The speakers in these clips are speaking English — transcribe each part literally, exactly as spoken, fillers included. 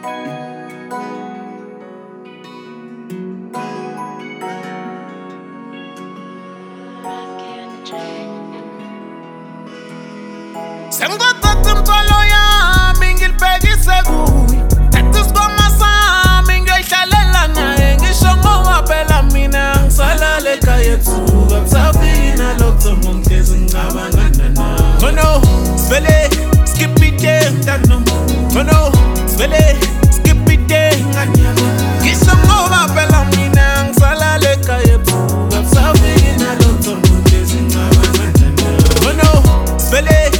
Sengothatha imthwalo yami ngilibhekise kuye. Thatha isikhwama sami ngiyoyihlalela naye. Ngisho ngoba phela mina ngisalala ekhaya ebusuku. Akusafiki nalokho ngihlezi ngicabangana nawe. Oh no, sivele skip it day mntano. Oh no, sivele skip it day nganyaka. Ngisho ngoba phela mina ngisalala ekhaya ebusuku. Akusafiki nalokho ngihlezi ngicabangana nawe. Oh no, sivele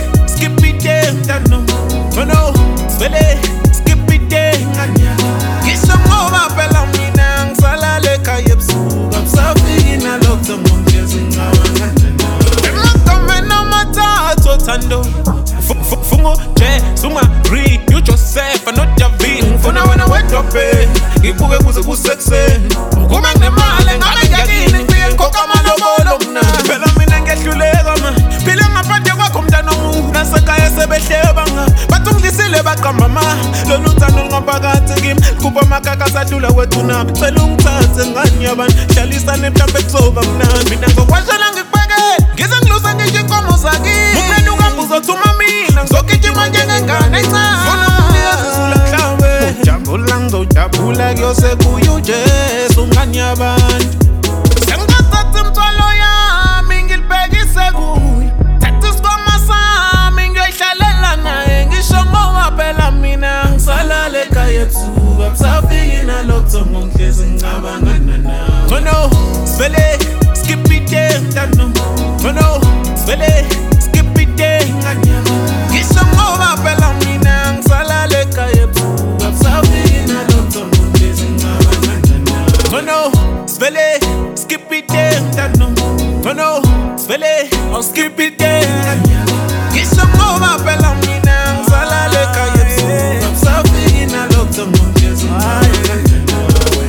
oh no, sivele skip it day nganyaka. Ngisho ngoba phela mina ngisalala ekhaya ebusuku. Akusafiki nalokho ngihlezi ngicabangana nawe. Emagameni amathathu othando, Fungo, J, Zuma, Ri, you Joseph, and not David. Ngifuna wena wedwa phela, ngibuke kuze kusekuseni. Ukume nginemali ngabe ngiyakini ngifike ngikhokha amalobolo mna. Phela mina ngiyahluleka ma, phila ngaphandle kwakho mntana omubi. Nasekhaya sebehleba nga, bathi ungidlisile baqamba ma. Lolu uthando lungaphakathi kimi, likhupha amakaka asadlula wethu nami. Cela ungithathe ngani yabantu, hlalisane mhlambe kuzoba mnandi. Mina ngokwashela ngikubekele, ngize ngiluze ngisho inkomo zakini. Umlando uhambe uzothuma mina, ngizogijima njengengane encane. Funa ukuniyazisula mhlawumbe, ngijabula ngizojabula kuyose kuye uJesu ngani yabantu. Sengothatha imthwalo yami ngilibhekise kuye. Thatha isikhwama sami ngiyoyihlalela naye. Ngisho ngoba phela mina ngisalala ekhaya ebusuku. Akusafiki nalokho ngihlezi ngicabangana nawe. Oh no, sivele skip it day mntano. Oh no, sivele skip it day nganyaka. Ngisho ngoba phela mina ngisalala ekhaya ebusuku. Akusafiki nalokho ngihlezi ngicabangana nawe. Oh no, sivele skip it day mntano. Oh no, sivele oh skip it day nganyaka. Ngisho ngoba phela mina ngisalala ekhaya ebusuku. Akusafiki nalokho ngihlezi ngicabangana nawe.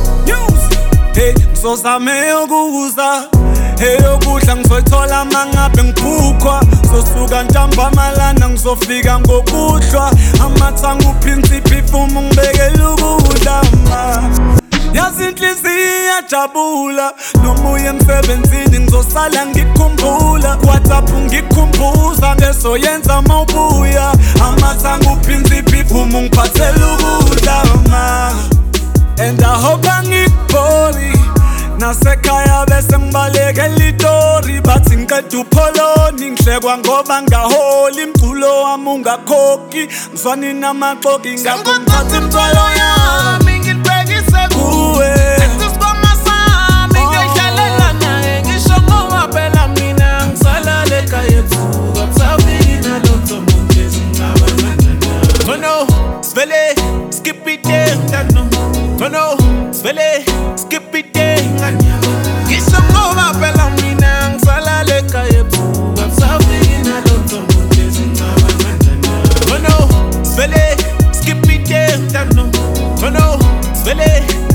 Hey, ngizozame ukuza. Hey, ukudla ngizoyithola mangabe ngiphukhwa. Sosuka ntambama ngizofika ngokuhlwa. Amathanga uprinsipi iphuma ngibekele ukudla ma. Yazi inhliziyo iyajabula, noma uye emsebenzini ngizosala ngikukhumbula. WhatsApp ngikukhumbuza ngesoyenza mawubuya. Amathanga uprinsipi iphuma ngiphathele ukudla ma. And I hope angikuboli nasekhaya bese ngibalekela itori. Bathi ngiqeda upholoni ngihlekwa ngoba ngaholi. Imculo wami ungakhokhi, ngizwani namaxoki ngakho ngithatha imthwalo yami ngilibhekise kuwe. Thatha isikhwama sami ngiyoyihlalela naye. Ngisho ngoba phela mina ngisalala ekhaya ebusuku. Akusafiki nalokho ngihlezi ngicabangana nawe. Oh no, sivele skip it day mntano. Oh no, sivele skip it day nganyaka. Ngisho ngoba phela mina ngisalala ekhaya ebusuku. Akusafiki nalokho ngihlezi ngicabangana nawe. Oh no, sivele skip it day mntano. Oh no, sivele